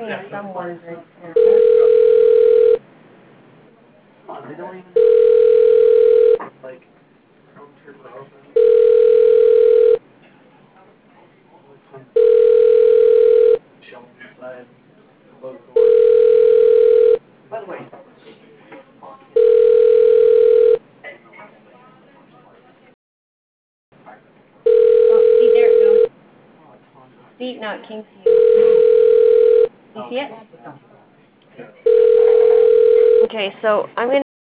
looking at someone's right now. They don't even like room to open. Showing inside. Close the door. By the way. Oh, see, there it goes. See, now it came to you. You see it? Okay, so I'm going to